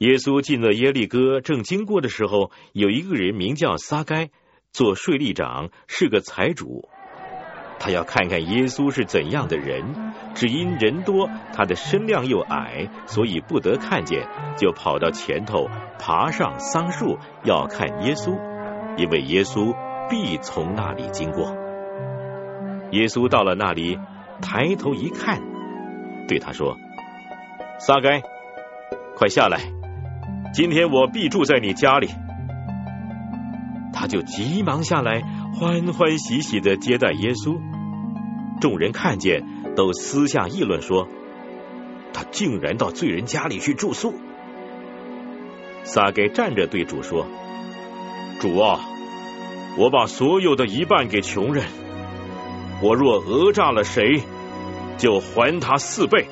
耶稣进了耶利哥，正经过的时候，有一个人名叫撒该，做税吏长，是个财主。他要看看耶稣是怎样的人，只因人多，他的身量又矮，所以不得看见，就跑到前头，爬上桑树，要看耶稣，因为耶稣必从那里经过。耶稣到了那里，抬头一看，对他说：撒该，快下来，今天我必住在你家里。他就急忙下来，欢欢喜喜地接待耶稣。众人看见，都私下议论说，他竟然到罪人家里去住宿。撒该站着对主说：主啊，我把所有的一半给穷人，我若讹诈了谁，就还他4倍。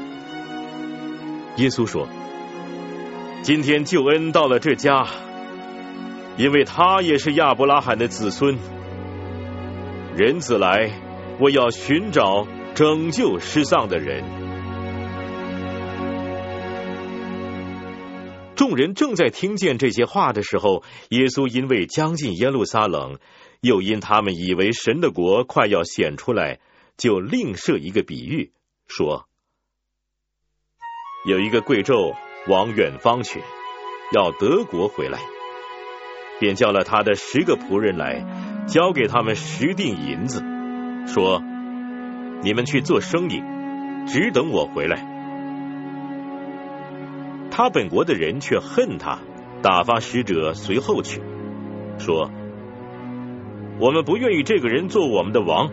耶稣说：今天救恩到了这家，因为他也是亚伯拉罕的子孙。人子来，我要寻找拯救失丧的人。众人正在听见这些话的时候，耶稣因为将近耶路撒冷，又因他们以为神的国快要显出来，就另设一个比喻，说：有一个贵胄往远方去，要得国回来，便叫了他的10个仆人来，交给他们10锭银子，说：你们去做生意，只等我回来。他本国的人却恨他，打发使者随后去，说：我们不愿意这个人做我们的王。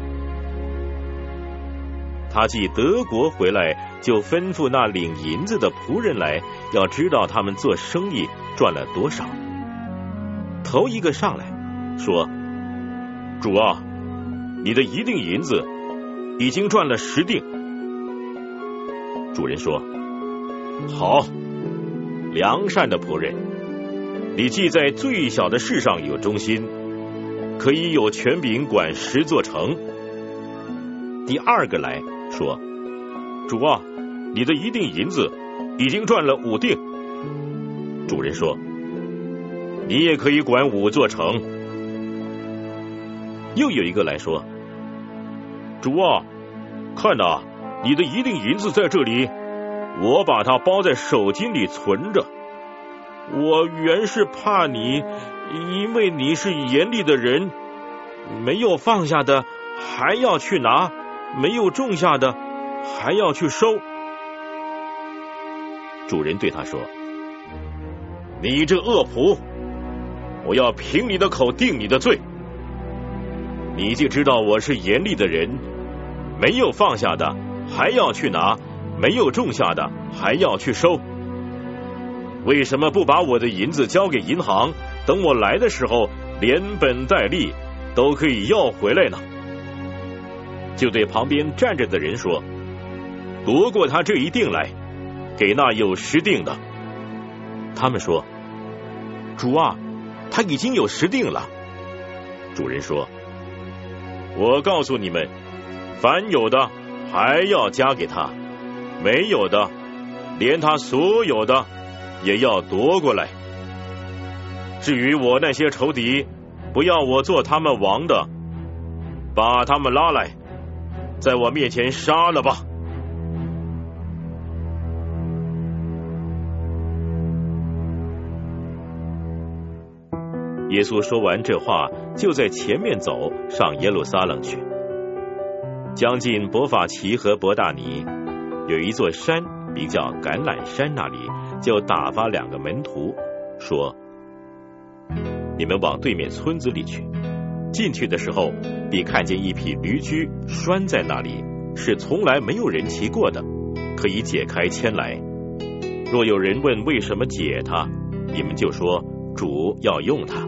他既得国回来，就吩咐那领银子的仆人来，要知道他们做生意赚了多少。头一个上来说：主啊，你的1锭银子已经赚了10锭。主人说：好，良善的仆人，你既在最小的事上有忠心，可以有权柄管10座城。第二个来说：主啊，你的1锭银子已经赚了5锭。主人说：你也可以管5座城。又有一个来说：主啊，看哪，你的1锭银子在这里，我把它包在手巾里存着。我原是怕你，因为你是严厉的人，没有放下的还要去拿，没有种下的还要去收。主人对他说：你这恶仆，我要凭你的口定你的罪。你既知道我是严厉的人，没有放下的还要去拿，没有种下的还要去收，为什么不把我的银子交给银行，等我来的时候连本带利都可以要回来呢？就对旁边站着的人说：夺过他这1锭来，给那有10锭的。他们说：主啊，他已经有10锭了。主人说：我告诉你们，凡有的还要加给他，没有的连他所有的也要夺过来。至于我那些仇敌，不要我做他们王的，把他们拉来，在我面前杀了吧。耶稣说完这话，就在前面走上耶路撒冷去。将近伯法其和伯大尼，有一座山名叫橄榄山，那里就打发2个门徒，说：你们往对面村子里去，进去的时候必看见一匹驴驹拴在那里，是从来没有人骑过的，可以解开牵来。若有人问为什么解它，你们就说主要用它。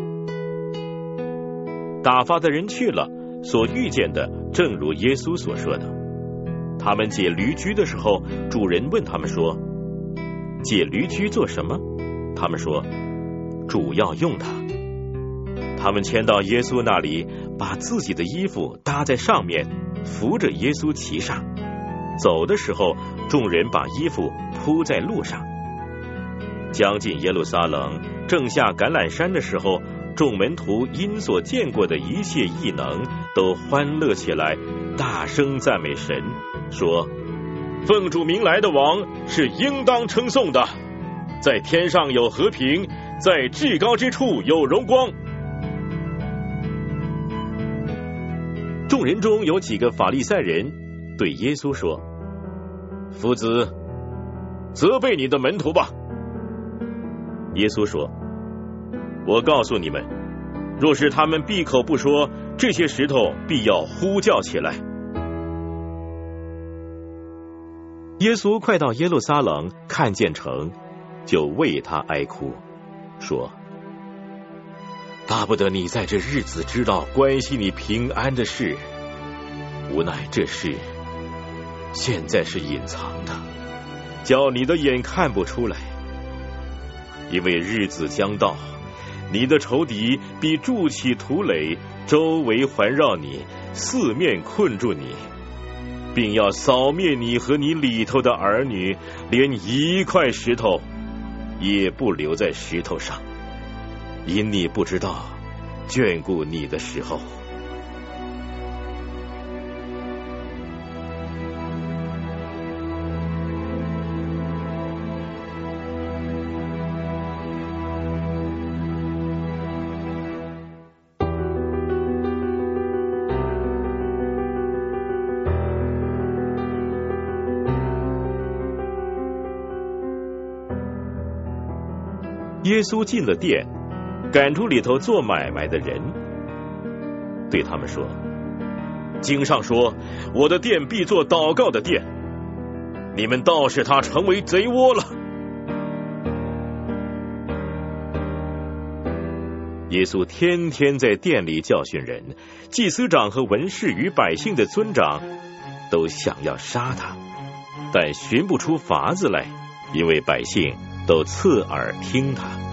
打发的人去了，所遇见的正如耶稣所说的。他们解驴驹的时候，主人问他们说：解驴驹做什么？他们说：主要用它。他们牵到耶稣那里，把自己的衣服搭在上面，扶着耶稣骑上。走的时候，众人把衣服铺在路上。 将近耶路撒冷，正下橄榄山的时候，众门徒因所见过的一切异能，都欢乐起来，大声赞美神，说：奉主名来的王是应当称颂的，在天上有和平，在至高之处有荣光。众人中有几个法利赛人对耶稣说：夫子，责备你的门徒吧。耶稣说：我告诉你们，若是他们闭口不说，这些石头必要呼叫起来。耶稣快到耶路撒冷，看见城，就为他哀哭，说：巴不得你在这日子知道关系你平安的事，无奈这事现在是隐藏的，叫你的眼看不出来。因为日子将到，你的仇敌必筑起土垒，周围环绕你，四面困住你，并要扫灭你和你里头的儿女，连一块石头也不留在石头上，因你不知道眷顾你的时候。耶稣进了殿，赶出里头做买卖的人，对他们说：经上说，我的殿必作祷告的殿，你们倒使它成为贼窝了。耶稣天天在殿里教训人，祭司长和文士与百姓的尊长都想要杀他，但寻不出法子来，因为百姓都侧耳听他。